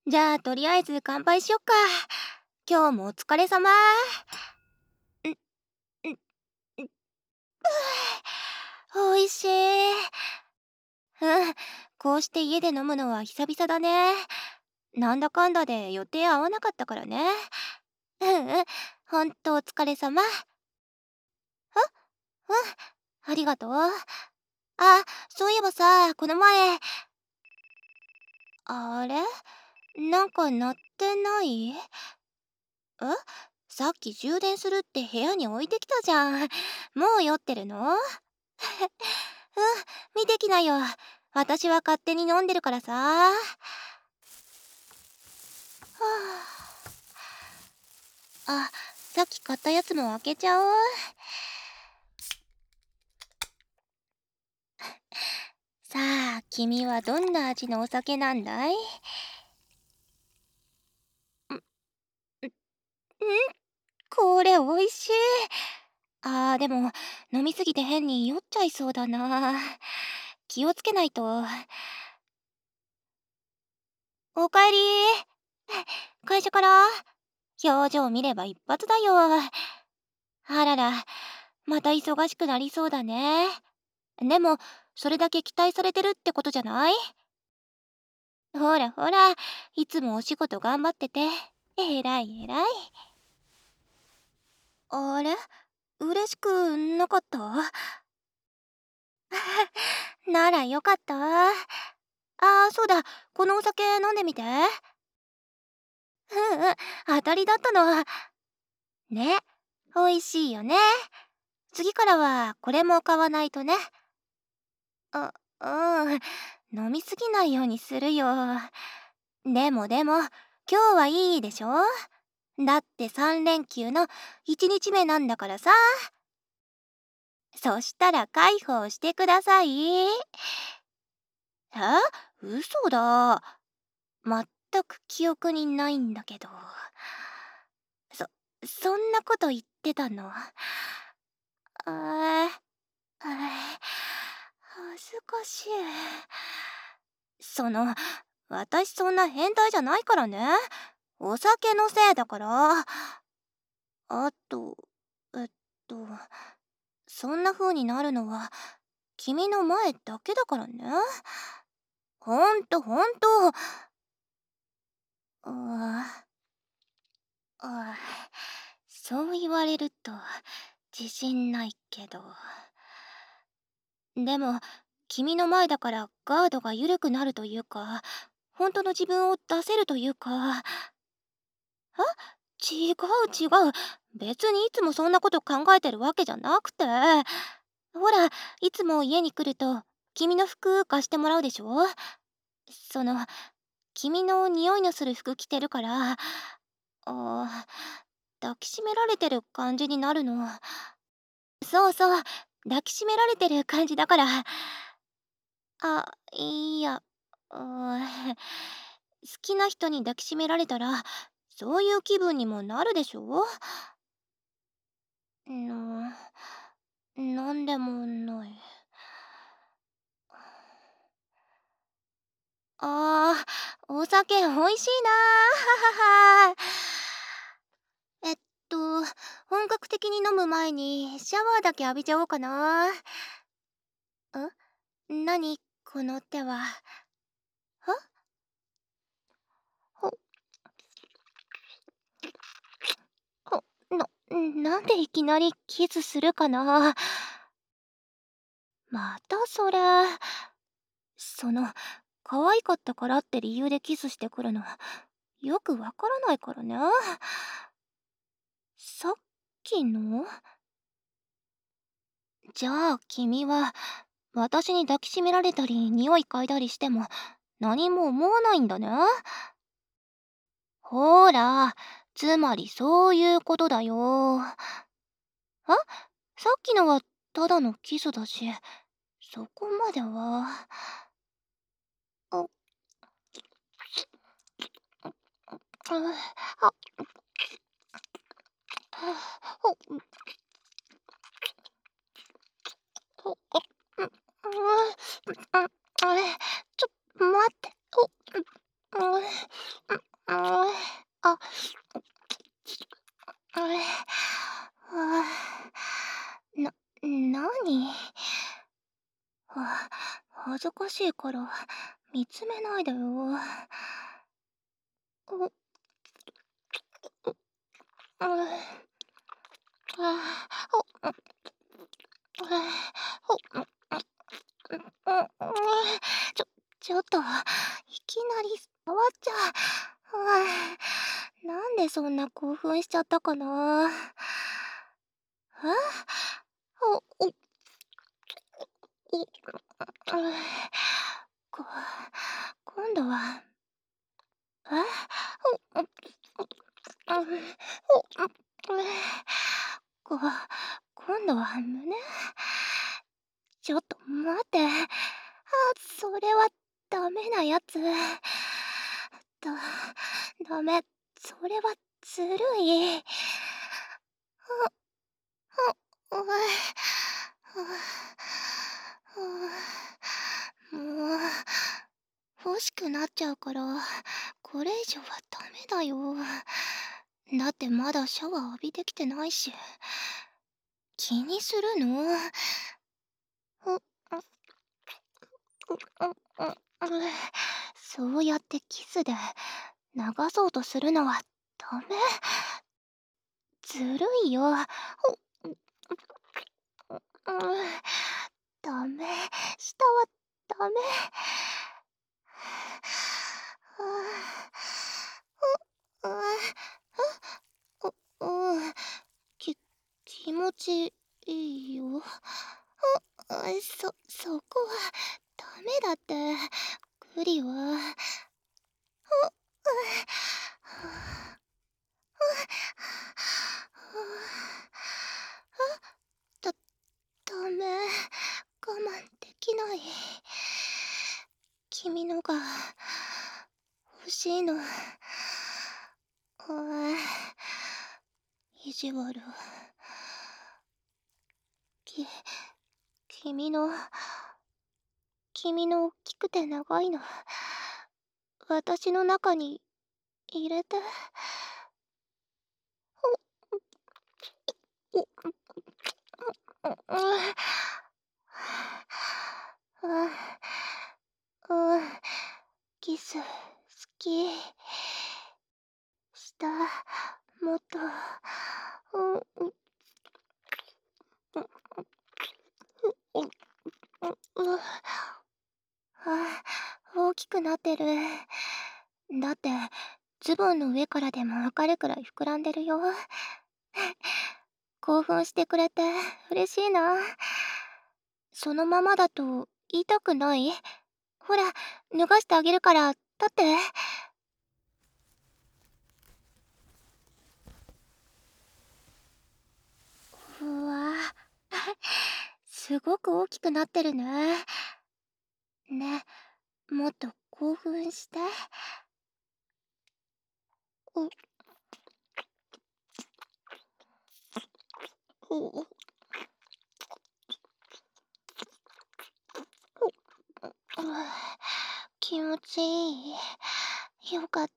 じゃあ、とりあえず乾杯しよっか。今日もお疲れ様。ん、ん、ん、おいしい。うん、こうして家で飲むのは久々だね。なんだかんだで予定合わなかったからね。ほんとお疲れ様。ありがとう。あ、そういえばさ、この前、あれなんか鳴ってない？さっき充電するって部屋に置いてきたじゃん。もう酔ってるの？見てきなよ。私は勝手に飲んでるからさ。はあ、さっき買ったやつも開けちゃおう。さあ、君はどんな味のお酒なんだい？これ美味しい。でも、飲みすぎて変に酔っちゃいそうだな。気をつけないと。おかえり。会社から？表情見れば一発だよ。あらら、また忙しくなりそうだね。でも、それだけ期待されてるってことじゃない？ほらほら、いつもお仕事頑張ってて、えらいえらい。あれ？嬉しくなかった？ならよかった。そうだ、このお酒飲んでみて。当たりだったの。ね、美味しいよね。次からはこれも買わないとね。あ、うん、飲みすぎないようにするよ。でも、今日はいいでしょ？だって3連休の1日目なんだからさ。そしたら介抱してください。え？嘘だ。全く記憶にないんだけど。そ、そんなこと言ってたの？あ恥ずかしい。私そんな変態じゃないからね。お酒のせいだから。あと、えっと、そんな風になるのは、君の前だけだからね。ほんと。ああ、そう言われると、自信ないけど。でも、君の前だからガードが緩くなるというか、本当の自分を出せるというか。違う。別にいつもそんなこと考えてるわけじゃなくて。ほら、いつも家に来ると、君の服貸してもらうでしょ？その、君の匂いのする服着てるから、抱きしめられてる感じになるの。そう、抱きしめられてる感じだから。いや、好きな人に抱きしめられたら、そういう気分にもなるでしょ？なんでもない。お酒美味しいな。ははは。えっと、本格的に飲む前にシャワーだけ浴びちゃおうかな。何この手は。ほ、なんでいきなりキスするかな。またそれ。その、可愛かったからって理由でキスしてくるの、よくわからないからね。さっきの？じゃあ君は、私に抱きしめられたり匂い嗅いだりしても何も思わないんだね。ほら、つまりそういうことだよ。さっきのはただのキスだし、そこまでは。あ、あ、ほ、ほ、うん、ちょ、待って。 かしいから見つめないでよ。う、ちょ、ちょっと、いきなり触っちゃなんでそんな興奮しちゃったかな。お、お、お、こ、今度は、お、こ、今度は胸。ちょっと待って。それはダメなやつ。だ、ダメ。それはずるい。うううもう、欲しくなっちゃうから、これ以上はダメだよ。だってまだシャワー浴びてきてないし。気にするの？う、う、そうやってキスで流そうとするのはダメ。ずるいよ。ダメ。下はダメ。うん、気持ちいいよ。そこはダメだって。グリは。だ、ダメ。我慢できない。君のが欲しいの。意地悪。き、君の、君の大きくて長いの、私の中に入れて。キス、好き。した、もっと、大きくなってる。だって、ズボンの上からでもわかるくらい膨らんでるよ。興奮してくれて嬉しいな。そのままだと痛くない？ほら、脱がしてあげるから立って。うわすごく大きくなってるね。ね、もっと興奮して。う、う、気持ちいい。よかった。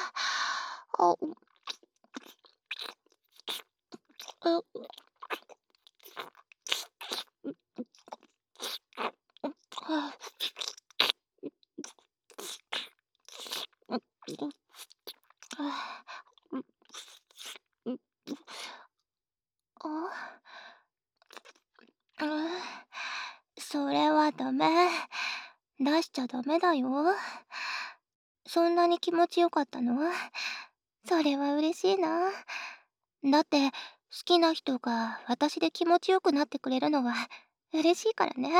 それはダメ。出しちゃダメだよ。そんなに気持ちよかったの？それは嬉しいな。だって好きな人が私で気持ちよくなってくれるのは嬉しいからね。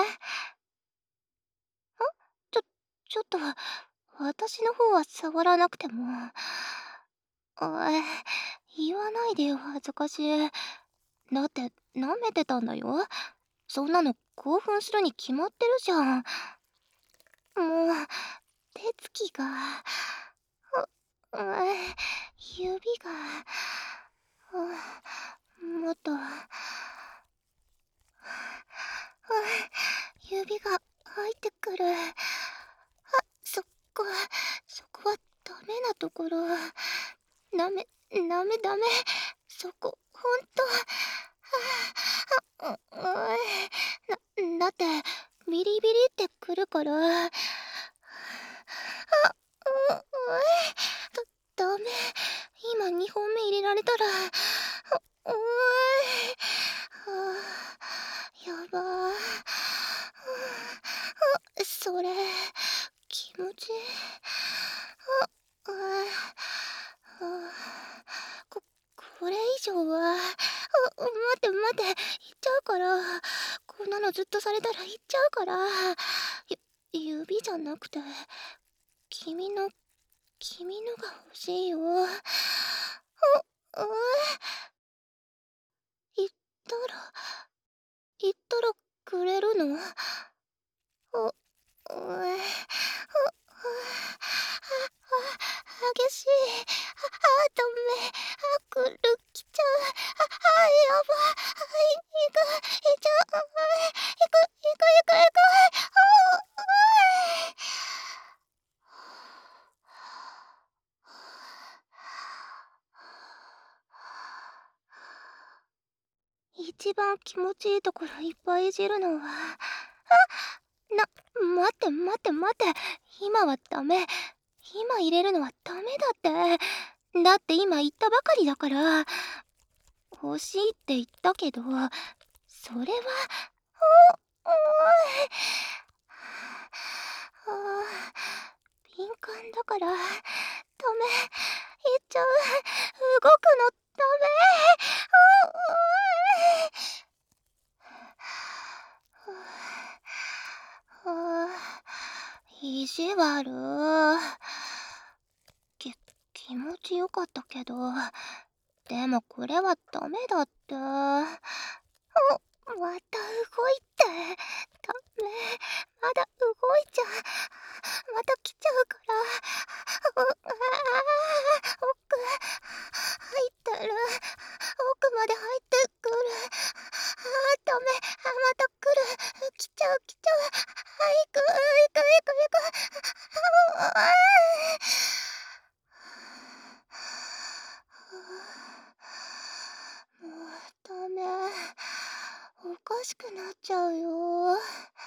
ちょちょっと私の方は触らなくても。言わないでよ、恥ずかしい。だって舐めてたんだよ。そんなの興奮するに決まってるじゃん。もう手つきが、指が、もっと、指が入ってくる。そこ、そこはダメなところ。ダメ、ダメ。そこ、ほんと。だって、ビリビリってくるから。あ、ダメ。今2本目入れられたら、やばー。それ、気持ち。こ、これ以上は、待って待って、行っちゃうから。こんなのずっとされたら行っちゃうから。指じゃなくて、君の、君のが欲しいよ。言ったら、言ったらくれるの？お、激しい。ダメ。くる、来ちゃう。やば。いちゃう。行く。一番気持ちいいところいっぱいいじるのは、待って。今はダメ。今入れるのはダメだって。だって今言ったばかりだから。欲しいって言ったけど、それは、お敏感だから、ダメ。言っちゃう。動くのダメ。意地悪。気持ちよかったけど、でもこれはダメだって。また動いて。ダメ。まだ動いちゃう。また来ちゃうから。奥、入ってる。奥まで入ってくる。ダメ。また来る。来ちゃう。行く。もうダメ。おかしくなっちゃうよ。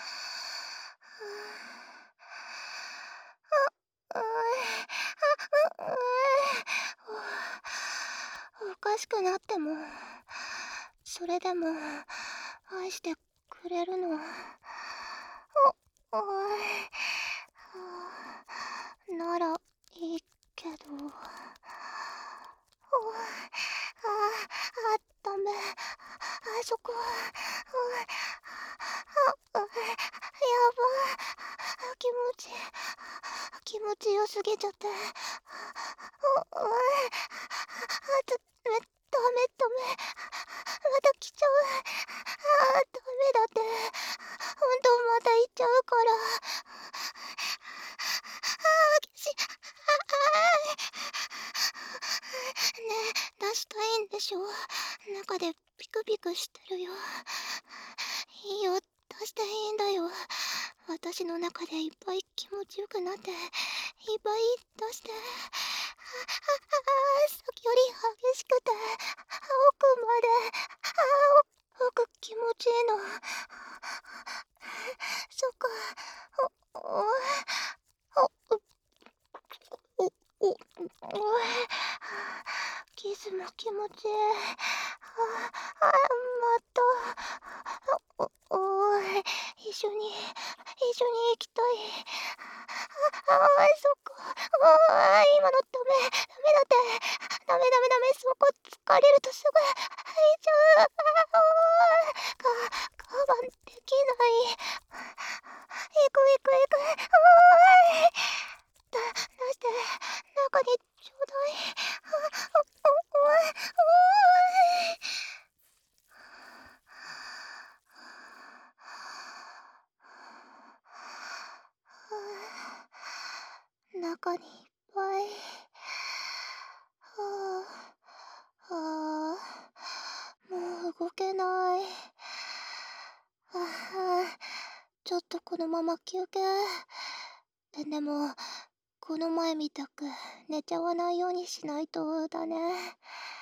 おかしくなっても、それでも愛してくれるの。ならいいけど。ダメ。そこ。やば。気持ちよすぎちゃって。ダメ。また来ちゃう。ダメだって。ほんとまた行っちゃうから。ねえ、出したいんでしょ？中でピクピクしてるよ。いいよ、出していいんだよ。私の中でいっぱい気持ちよくなって、いっぱい出して。さっきより激しくて、奥まで、奥気持ちいいの。そっか。キスも気持ちいい。また。一緒に行きたい。そっか。今のダメだって。ダメ。そこ疲れるとすぐ吐いちゃう。我慢できない。行く。出して、中にちょうだい。中にいっぱい。もう動けない。ちょっとこのまま休憩。でも、この前みたく寝ちゃわないようにしないとだね。